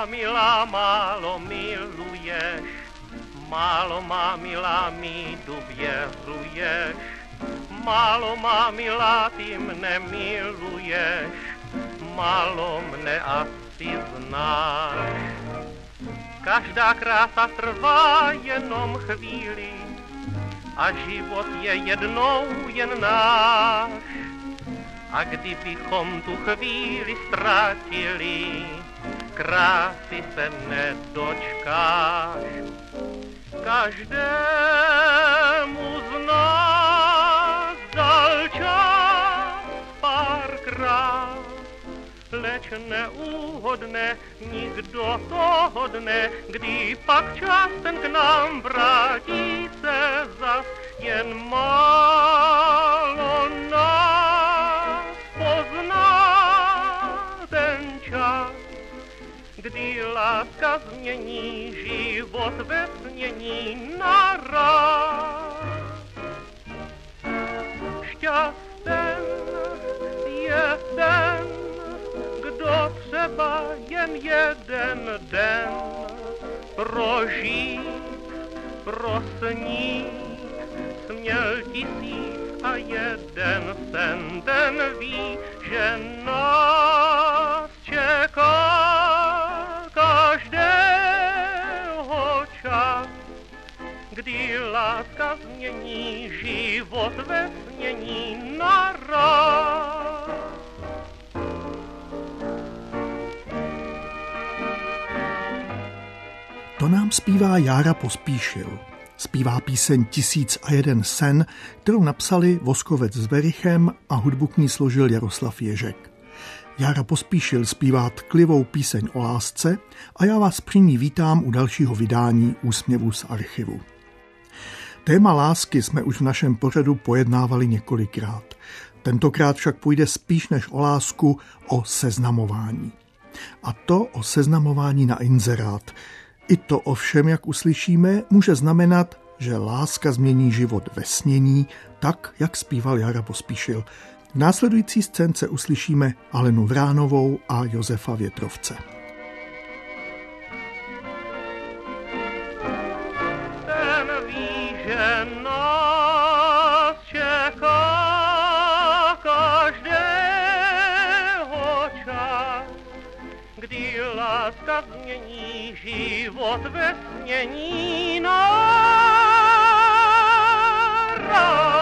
má milá, málo miluješ, málo má milá, mi důvěřuješ, málo má milá, ty mne miluješ, málo mne asi znáš. Každá krása trvá jenom chvíli a život je jednou jen náš. A kdybychom tu chvíli ztratili, krásy se nedočkáš. Každému z nás dal čas párkrát, leč neúhodné, nikdo toho dne, kdy pak čas ten k nám vrátí se zas, jen málo nás pozná ten čas, kdy láska změní život ve snění naraz. Šťasten je ten, kdo třeba jen jeden den prožít, prosnít, směl tisíc a jeden sen, ten ví, že nás čeká každého čas, kdy láska změní život ve snění naraz. To nám zpívá Jára Pospíšil. Zpívá píseň 1001 sen, kterou napsali Voskovec s Werichem a hudbu k ní složil Jaroslav Ježek. Jára Pospíšil zpívá tklivou píseň o lásce a já vás při ní vítám u dalšího vydání Úsměvů z archivu. Téma lásky jsme už v našem pořadu pojednávali několikrát. Tentokrát však půjde spíš než o lásku, o seznamování. A to o seznamování na inzerát. I to ovšem, jak uslyšíme, může znamenat, že láska změní život ve snění, tak, jak zpíval Jára Pospíšil. V následující scénce uslyšíme Alenu Vránovou a Josefa Větrovce. Ten ví, že nás čeká každého čas, kdy láska změní život ve snění naraz.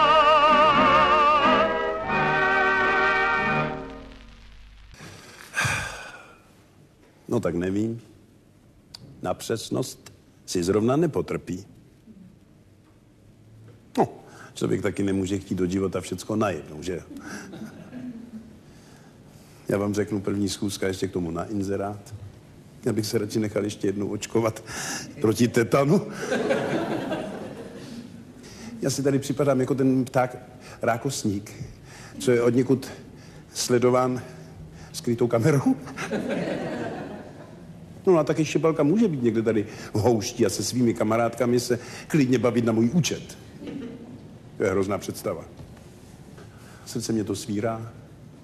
No tak nevím. Na přesnost si zrovna nepotrpí. No, člověk taky nemůže chtít do života všecko najednou, že? Já vám řeknu první schůzka ještě k tomu na inzerát. Já bych se radši nechal ještě jednou očkovat proti tetanu. Já si tady připadám jako ten pták rákosník, co je odněkud sledován skrytou kamerou. No a taky šepelka může být někde tady v houšti a se svými kamarádkami se klidně bavit na můj účet. To je hrozná představa. Srdce mě to svírá.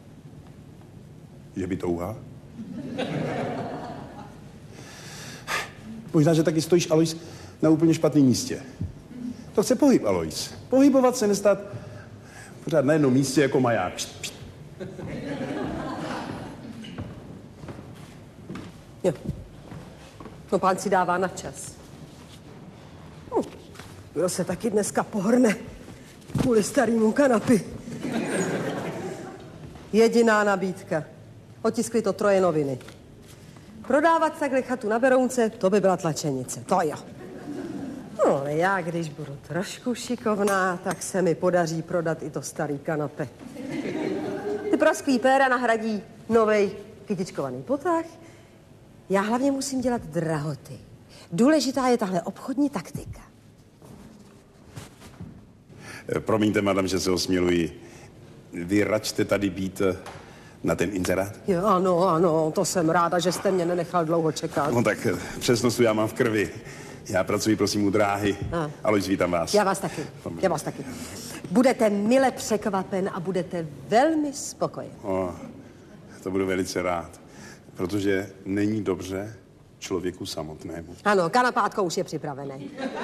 Že by touha. Možná, že taky stojíš, Alois, na úplně špatném místě. To chce pohyb, Alois. Pohybovat se, nestát pořád na jednom místě jako maják. Jo. No pán si dává na čas. Kdo se taky dneska pohrne kvůli starýmu kanapy. Jediná nabídka. Otiskli to 3 noviny. Prodávat takhle chatu na Berounce, to by byla tlačenice. To jo. No, ale já, když budu trošku šikovná, tak se mi podaří prodat i to starý kanapé. Ty prasklý péra nahradí novej kytičkovaný potah. Já hlavně musím dělat drahoty. Důležitá je tahle obchodní taktika. Promiňte, madam, že se osměluji. Vy račte tady být na ten inzerát? Jo, ano, to jsem ráda, že jste mě nenechal dlouho čekat. No tak přesnost já mám v krvi. Já pracuji, prosím, u dráhy. Alois, vítám vás. Já vás taky. Budete mile překvapen a budete velmi spokojen. To budu velice rád. Protože není dobře, člověku samotnému. Ano, kanapátko už je připravené.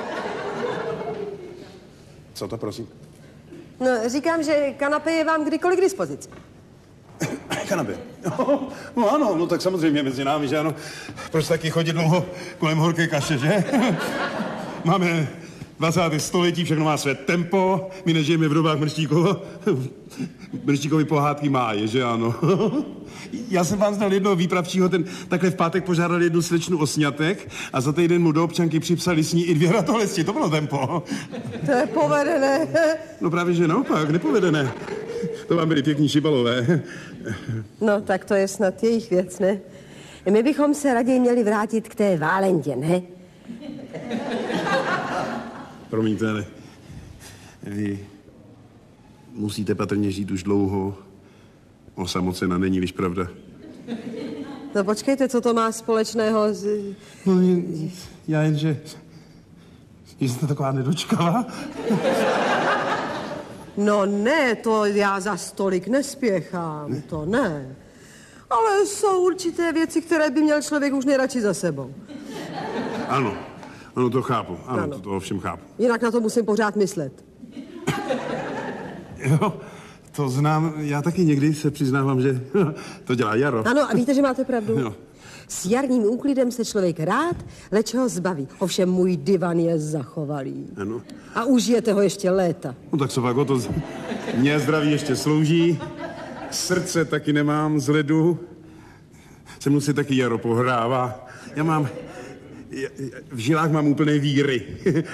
Co to, prosím? No, říkám, že kanapé je vám kdykoliv k dispozici. Kanapé. No ano, no tak samozřejmě mezi námi, že ano. Proč taky chodit dlouho kolem horké kaše, že? Máme 20. století, všechno má své tempo, my nežijeme v dobách Mrštíkovy pohádky máje, že ano. Já jsem vám znal jednoho výpravčího, ten takhle v pátek požádal jednu slečnu o sňatek a za týden mu do občanky připsali s ní i 2 ratolesti, to bylo tempo. To je povedené. No právě, že naopak, nepovedené. To vám byli pěkní šibalové. No, tak to je snad jejich věc, ne? My bychom se raději měli vrátit k té Valentě, ne? Promiňte, ale vy musíte patrně žít už dlouho. Osamocena není-liž pravda. No počkejte, co to má společného s... No, já jenže jste taková nedočkavá. No ne, to já za stolik nespěchám, ne? To ne. Ale jsou určité věci, které by měl člověk už nejradši za sebou. Ano, to chápu. Ano. To ovšem chápu. Jinak na to musím pořád myslet. Jo, to znám. Já taky někdy se přiznávám, že to dělá Jaro. Ano, a víte, že máte pravdu? Jo. S jarním úklidem se člověk rád, leč ho zbaví. Ovšem můj divan je zachovalý. Ano. A užijete ho ještě léta. No tak co pak o to... Mně zdraví ještě slouží. Srdce taky nemám z ledu. Se mnou si taky Jaro pohrává. V žilách mám úplné víry.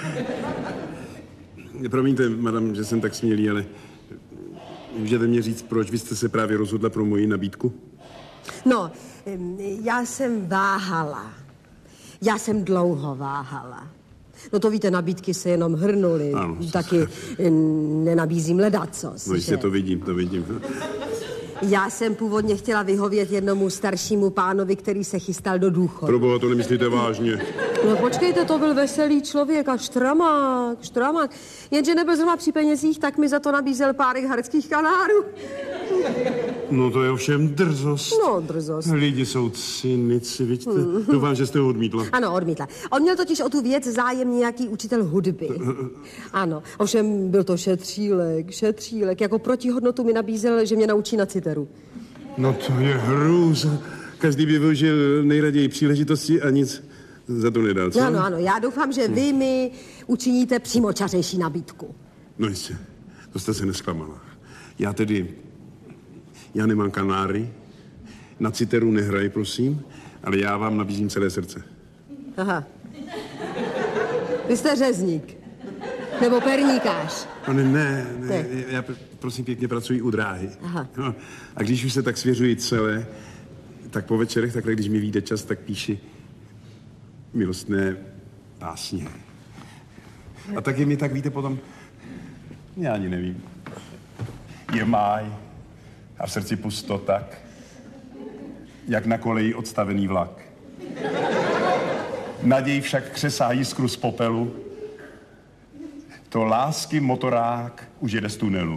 Promiňte, madam, že jsem tak smělý, ale můžete mě říct, proč vy jste se právě rozhodla pro moji nabídku? No, já jsem váhala. Já jsem dlouho váhala. No to víte, nabídky se jenom hrnuly. Ano. Taky nenabízím ledacos. No jistě, to vidím. Já jsem původně chtěla vyhovět jednomu staršímu pánovi, který se chystal do důchodu. Proboha, to nemyslíte vážně. No počkejte, to byl veselý člověk a štramák. Jenže nebyl zrovna při penězích, tak mi za to nabízel párek hrdských kanárů. No to je ovšem drzost. No, drzost. Lidi jsou cynici, vidíte? Doufám, že jste ho odmítla. Ano, odmítla. On měl totiž o tu věc zájem nějaký učitel hudby. Ano, ovšem byl to šetřílek. Jako protihodnotu mi nabízel, že mě naučí na citeru. No to je hrůza. Každý by využil nejraději příležitosti a nic za to nedal, co? Ano, já doufám, že vy mi učiníte přímočařejší nabídku. No jistě, to jste se nesklamala. Já nemám kanáry, na citeru nehraji, prosím, ale já vám nabízím celé srdce. Aha. Vy jste řezník. Nebo perníkář. Ne, já prosím pěkně pracuji u dráhy. Aha. No, a když už se tak svěřuji celé, tak po večerech, takhle, když mi vyjde čas, tak píši milostné básně. A taky mi tak, víte, potom, já ani nevím, je máj a v srdci pusto tak, jak na koleji odstavený vlak. Naděj však křesá jiskru z popelu, to lásky motorák už jede z tunelu.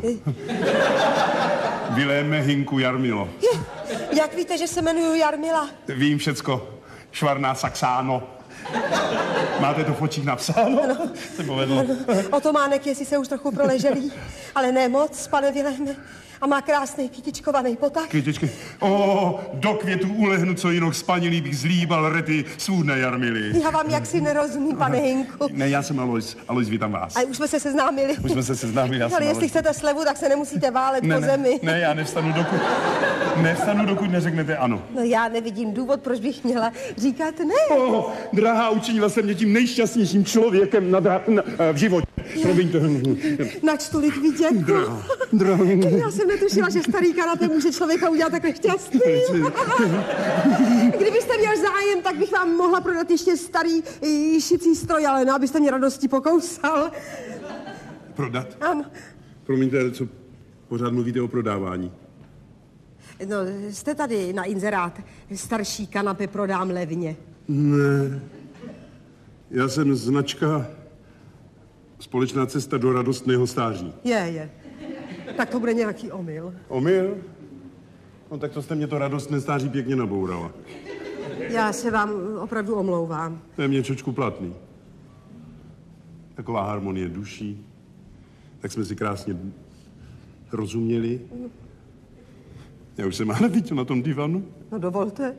Vyléme Hinku Jarmilo. Jak víte, že se jmenuju Jarmila? Vím všecko. Švarná Saxáno. Máte to v očích napsáno? Ano. Se povedlo. Ano. Otománek je sice už trochu proleželý, ale ne moc, pane Viléme. A má krásný kytičkovaný potak. Kytičky. Do květů ulehnu, co jinak spanilý bych zlíbal rety svůdné Jarmily. Já vám jaksi nerozumím, pane Hinku. Ne, já jsem Alois. Alois, vítám vás. A už jsme se seznámili. Já jsem ale jestli chcete slevu, tak se nemusíte válet po zemi. Ne, já nevstanu, dokud neřeknete ano. No já nevidím důvod, proč bych měla říkat ne. Drahá, učinila jsem mě tím nejšťastnějším člověkem v životě. Promiňte. Načtolik vidět. Drahá. Já jsem netušila, že starý kanapé může člověka udělat takhle šťastný. Kdybyste měl zájem, tak bych vám mohla prodat ještě starý šicí stroj, ale no, abyste mě radostí pokousal. Prodat? Ano. Promiňte, co pořád mluvíte o prodávání? No, jste tady na inzerát. Starší kanapé prodám levně. Ne. Já jsem značka Společná cesta do radostného stáří. Je. Tak to bude nějaký omyl. Omyl? No tak to jste mě to radostné stáří pěkně nabourala. Já se vám opravdu omlouvám. To je mě čočku platný. Taková harmonie duší. Tak jsme si krásně rozuměli. Já už jsem ale viděl na tom divanu. No dovolte.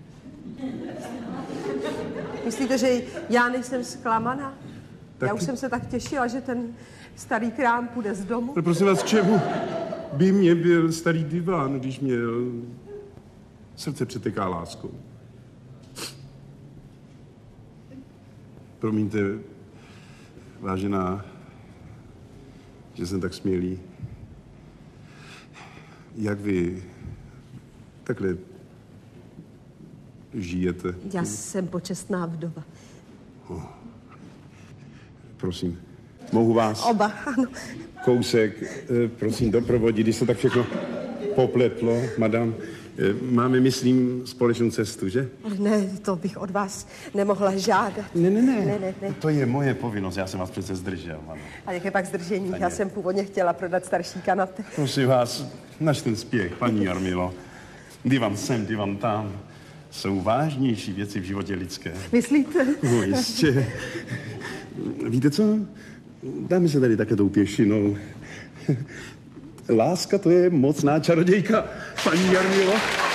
Myslíte, že já nejsem zklamaná? Já už jsem se tak těšila, že ten starý krám půjde z domu. Ale prosím vás, k čemu by mě byl starý divan, když mě srdce přeteká láskou? Promiňte, vážená, že jsem tak smělý. Jak vy takhle žijete? Já jsem počestná vdova. Prosím, mohu vás? Oba, ano. Kousek, prosím, doprovodit, když se tak všechno popletlo, madam. Máme, myslím, společnou cestu, že? Ne, to bych od vás nemohla žádat. Ne. To je moje povinnost, já jsem vás přece zdržel, madam. A jaké pak zdržení? Já jsem původně chtěla prodat starší kanapy. Prosím vás, naš ten spěch, paní Jarmilo. Divan sem, divan tam. Jsou vážnější věci v životě lidské. Myslíte? No, jistě. Víte co? Dáme se tady také tou pěšinou. Láska, to je mocná čarodějka, paní Jarmilo.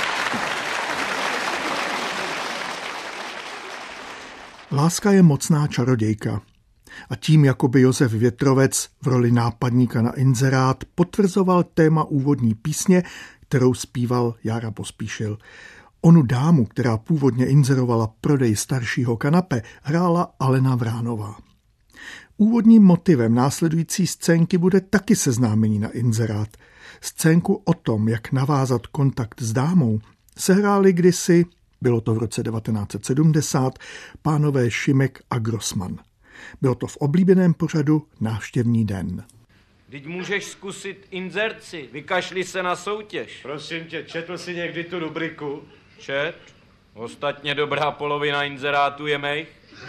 Láska je mocná čarodějka. A tím jakoby Josef Větrovec v roli nápadníka na inzerát potvrzoval téma úvodní písně, kterou zpíval Jára Pospíšil. Onu dámu, která původně inzerovala prodej staršího kanape, hrála Alena Vránová. Úvodním motivem následující scénky bude taky seznámení na inzerát. Scénku o tom, jak navázat kontakt s dámou, sehráli kdysi, bylo to v roce 1970, pánové Šimek a Grossman. Bylo to v oblíbeném pořadu Návštěvní den. Vždyť můžeš zkusit inzerci, vykašli se na soutěž. Prosím tě, četl jsi někdy tu rubriku? Čet? Ostatně dobrá polovina inzerátů je mých.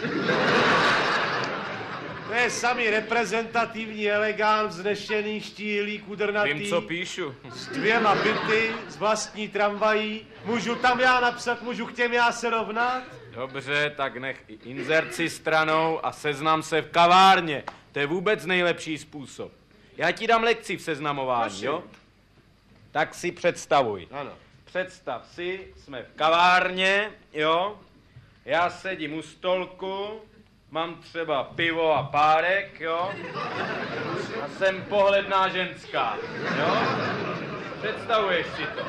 To je samý reprezentativní elegant, vznešený, štíhlý, kudrnatý. Vím, co píšu. S 2 byty, s vlastní tramvají. Můžu tam já napsat, můžu k těm já se rovnat? Dobře, tak nech inzerci stranou a seznam se v kavárně. To je vůbec nejlepší způsob. Já ti dám lekci v seznamování, prosím. Jo? Tak si představuj. Ano. Představ si, jsme v kavárně, jo? Já sedím u stolku, mám třeba pivo a párek, jo? A jsem pohledná ženská, jo? Představuješ si to?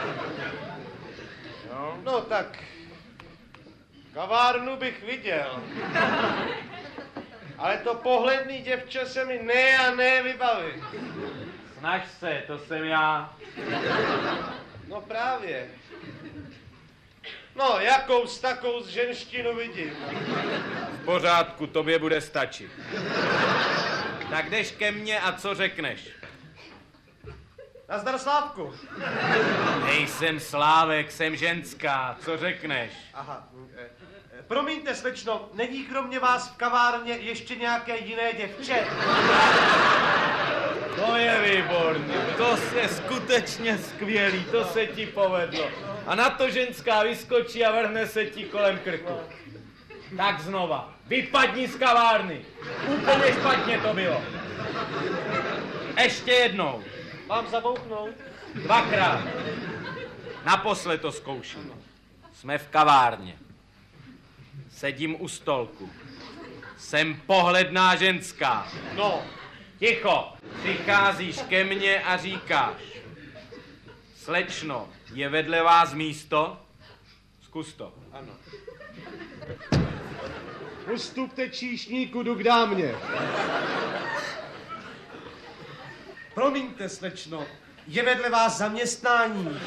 Jo? No tak, kavárnu bych viděl. Ale to pohledný děvče se mi ne a ne vybaví. Snaž se, to jsem já. No právě. No, jakous takou z ženštinu vidím. V pořádku, tobě bude stačit. Tak jdeš ke mně a co řekneš? Nazdar, Slávku. Nejsem Slávek, jsem ženská, co řekneš? Aha. Promiňte, slečno, není kromě vás v kavárně ještě nějaké jiné děvče? To je výborný, to je skutečně skvělý, to se ti povedlo. A na to ženská vyskočí a vrhne se ti kolem krku. Tak znova, vypadni z kavárny. Úplně špatně to bylo. Ještě jednou. Mám zabouchnout? 2krát. Naposled to zkouším. Jsme v kavárně. Sedím u stolku. Jsem pohledná ženská. No. Ticho. Přicházíš ke mně a říkáš: slečno, je vedle vás místo? Zkus to. Ano. Ustupte číšníku, jdu k dámě. Promiňte, slečno, je vedle vás zaměstnání.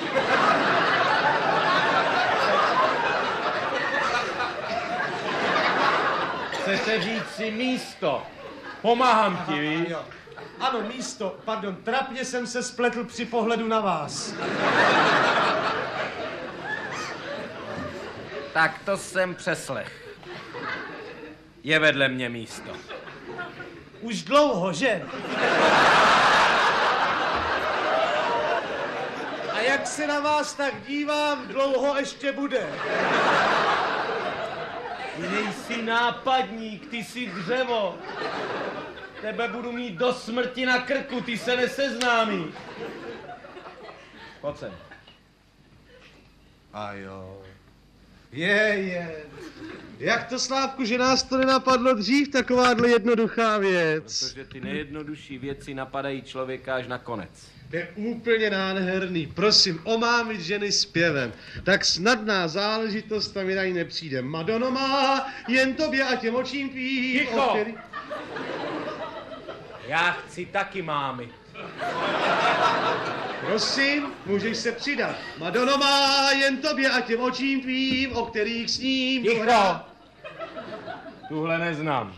Chcete říct si místo? Pomáhám ti, víš? Ano, místo. Pardon, trapně jsem se spletl při pohledu na vás. Tak to jsem přeslech. Je vedle mě místo. Už dlouho, že? A jak se na vás tak dívám, dlouho ještě bude. Ty nejsi nápadník, ty jsi dřevo. Tebe budu mít do smrti na krku, ty se neseznámíš. Pojď sem. A jo. Je. Jak to, Slávku, že nás to nenapadlo dřív, takováhle jednoduchá věc? Protože ty nejjednodušší věci napadají člověka až nakonec. Je úplně nádherný. Prosím, omámit ženy zpěvem. Tak snadná záležitost tam jinak nepřijde. Madono má, jen tobě a těm očím tvým. Ticho! Já chci taky mámy. Prosím, můžeš se přidat. Madono má, jen tobě a těm očím tvým, o kterých sním. Ticho! Tuhle neznám.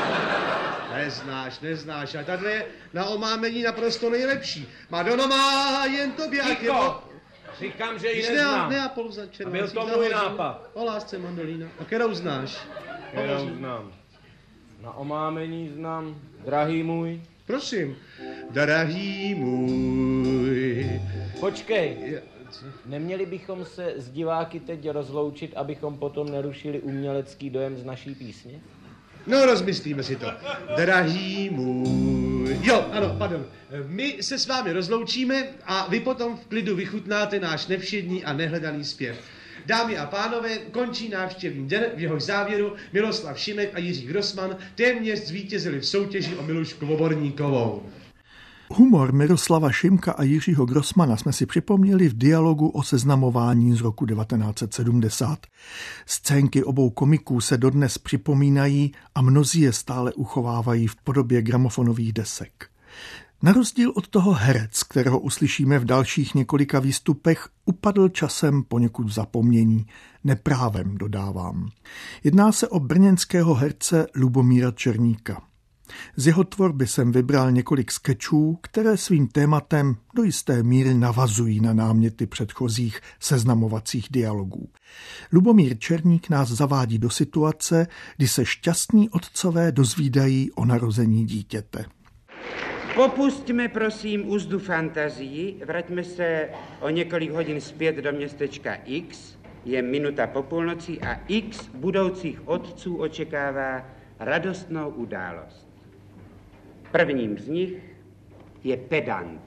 Neznáš. A tato je na omámení naprosto nejlepší. Madono má, jen tobě a těm... Říkám, že ji neznám. Neapol za červený. A byl to můj nápad. O lásce mandolína. A kterou znáš? Kterou znám. Na omámení znám, drahý můj. Prosím. Drahý můj. Počkej. Neměli bychom se s diváky teď rozloučit, abychom potom nerušili umělecký dojem z naší písně? No, rozmyslíme si to. Drahý můj. Jo, ano, pardon. My se s vámi rozloučíme a vy potom v klidu vychutnáte náš nevšední a nehledaný zpěv. Dámy a pánové, končí návštěvní den, v jehož závěru Miroslav Šimek a Jiří Grossman téměř zvítězili v soutěži o Milušku Voborníkovou. Humor Miroslava Šimka a Jiřího Grossmana jsme si připomněli v dialogu o seznamování z roku 1970. Scénky obou komiků se dodnes připomínají a mnozí je stále uchovávají v podobě gramofonových desek. Na rozdíl od toho herec, kterého uslyšíme v dalších několika výstupech, upadl časem poněkud v zapomnění. Neprávem, dodávám. Jedná se o brněnského herce Lubomíra Černíka. Z jeho tvorby jsem vybral několik skečů, které svým tématem do jisté míry navazují na náměty předchozích seznamovacích dialogů. Lubomír Černík nás zavádí do situace, kdy se šťastní otcové dozvídají o narození dítěte. Popustíme, prosím, úzdu fantazii, vraťme se o několik hodin zpět do městečka X, je minuta po půlnoci a X budoucích otců očekává radostnou událost. Prvním z nich je pedant.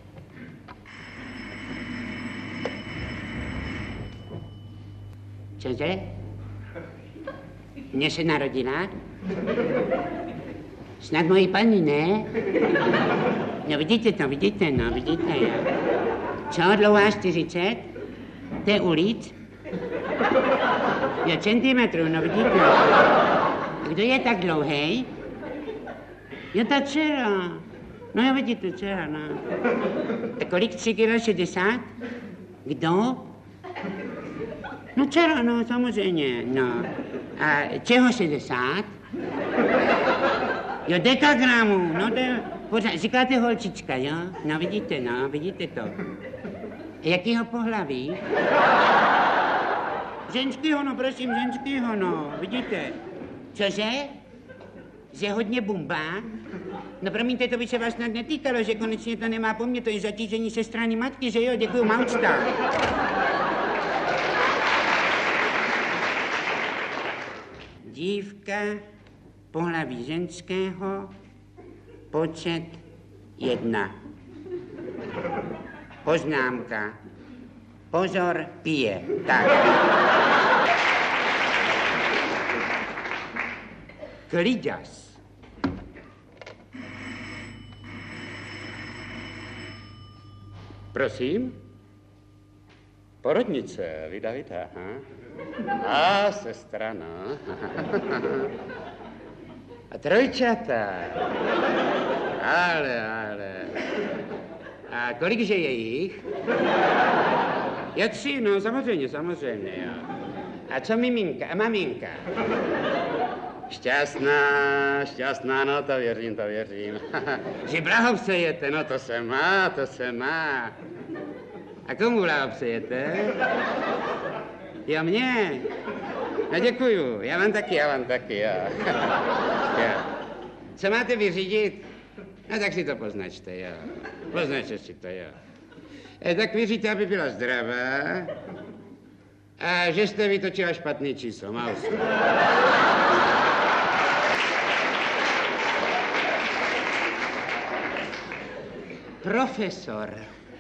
Cože? Mně se narodila? Snad mojí paní, ne? No vidíte, jo. Co, dlouhá 40? To je ulic? Jo, centimetrů, no vidíte. Kdo je tak dlouhej? Jo, ta dcera. No jo, vidíte, dcera, no. A kolik 3 kilo 60? Kdo? No dcera, no, samozřejmě, no. A čeho 60? Jo, dekagramů, no, pořád, říkáte holčička, jo? No, vidíte to. Jakýho pohlaví? Ženskýho, no, prosím, ženskýho, no, vidíte. Cože? Že hodně bumba? No, promiňte, to by se vás snad netýkalo, že konečně to nemá po mně, to je zatížení se strany matky, že jo? Děkuju, maučta. Dívka, pohlaví ženského, počet 1. Poznámka. Pozor, pije. Tak. Kliďas. Prosím? Porodnice, vida, aha. A sestra, no. A trojčata. Ale. A kolikže je jich? Je 3, no samozřejmě, jo. A co miminka a maminka? Šťastná, no to věřím. Že blahopřejete, no to se má. A komu blahopřejete? Jo, mně. No děkuju, já vám taky, jo. Co máte vyřídit? No tak si to poznačte, jo. Poznačte si to, jo. Tak věříte, aby byla zdravá a že jste vytočila špatný číslo. Maus. Profesor.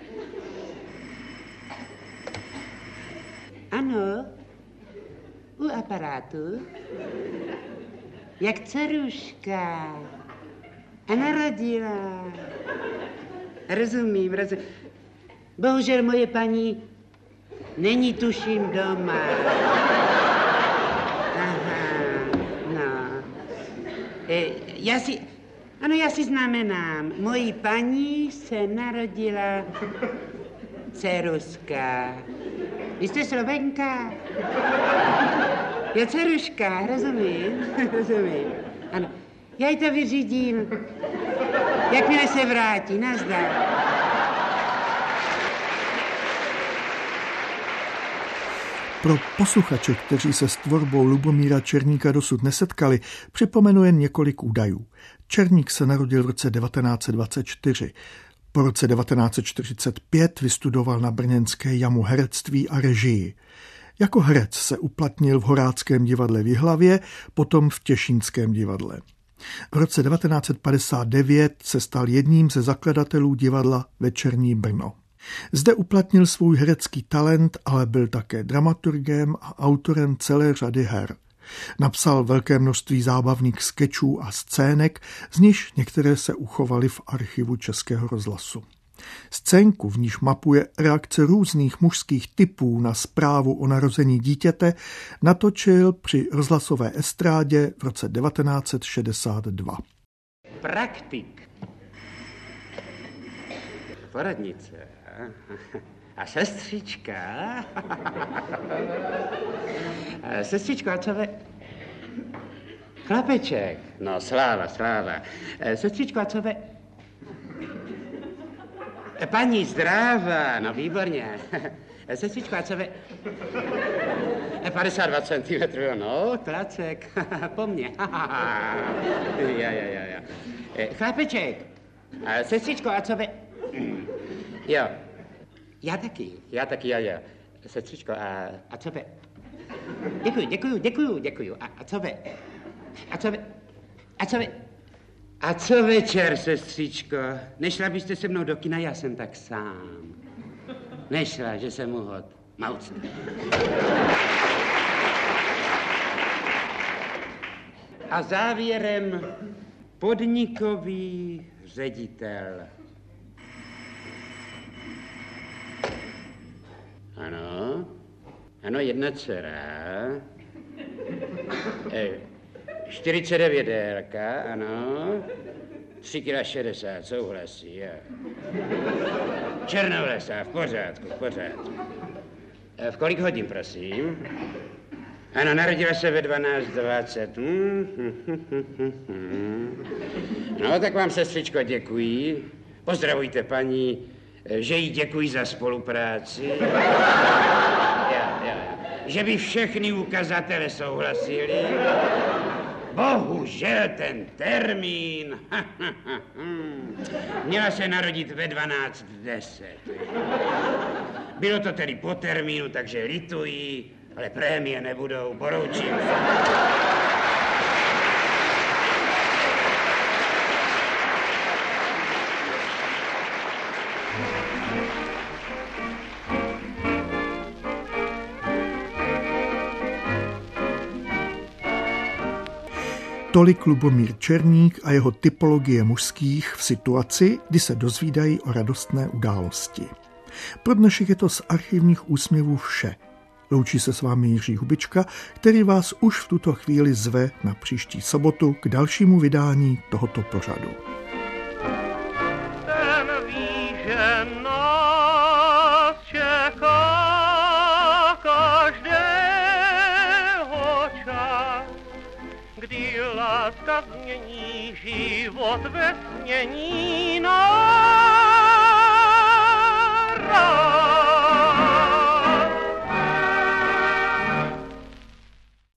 Ano, u aparátu. Jak dceruška. A narodila. Rozumím. Bohužel moje paní není tuším doma. Aha, no. Já si znamenám. Mojí paní se narodila dceruška. Vy jste Slovenka? Je dceruška, rozumím. Ano, já jí to vyřídím. Jakmile se vrátí, nazdar. Pro posluchače, kteří se s tvorbou Lubomíra Černíka dosud nesetkali, připomenu jen několik údajů. Černík se narodil v roce 1924. Po roce 1945 vystudoval na brněnské JAMU herectví a režii. Jako herec se uplatnil v Horáckém divadle v Jihlavě, potom v Těšínském divadle. V roce 1959 se stal jedním ze zakladatelů divadla Večerní Brno. Zde uplatnil svůj herecký talent, ale byl také dramaturgem a autorem celé řady her. Napsal velké množství zábavných skečů a scének, z nichž některé se uchovaly v archivu Českého rozhlasu. Scénku, v níž mapuje reakce různých mužských typů na zprávu o narození dítěte, natočil při rozhlasové estrádě v roce 1962. Praktik. Poradnice. A sestřička. Sestřičko, a co vy? Chlapeček. No, sláva. Sestřičko, a co vy? Paní zdráva, no výborně. Sestřičko, a co vy? 52 cm, no, klacek, po mně. Ja. Chlapeček, sestřičko, a co vy? Jo, já taky. Sestřičko, a co vy? Děkuju. A co vy? A co večer, sestřičko? Nešla byste se mnou do kina, já jsem tak sám. Nešla, že jsem uhod. Mauc. A závěrem podnikový ředitel. Ano, jedna dcera. 49 délka, ano. 3,60 kg, souhlasí, jo. Černovlesá, v pořádku. V kolik hodin, prosím? Ano, narodila se ve 12:20. No, tak vám, sestřičko, děkuji. Pozdravujte paní, že jí děkuji za spolupráci. Že by všechny ukazatele souhlasili. Bohužel ten termín. Měla se narodit ve 12:10. Bylo to tedy po termínu, takže lituji, ale prémie nebudou, poroučím. Tolik Lubomír Černík a jeho typologie mužských v situaci, kdy se dozvídají o radostné události. Pro dnešek je to z archivních úsměvů vše. Loučí se s vámi Jiří Hubička, který vás už v tuto chvíli zve na příští sobotu k dalšímu vydání tohoto pořadu. Ten ví, že nás čeká každého čas, kdy láska změní život ve snění na rád.